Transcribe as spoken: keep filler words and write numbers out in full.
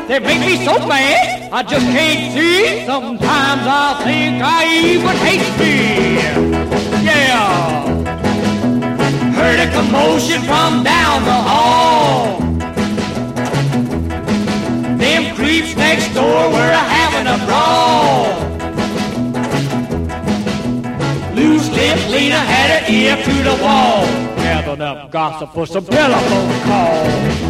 They make me so mad, I just can't see. Sometimes I think I even hate me. Yeah. Heard a commotion from down the hall. Them creeps next door were having a brawl. Loose lip Lena had her ear to the wall. Gathered up gossip for some telephone call.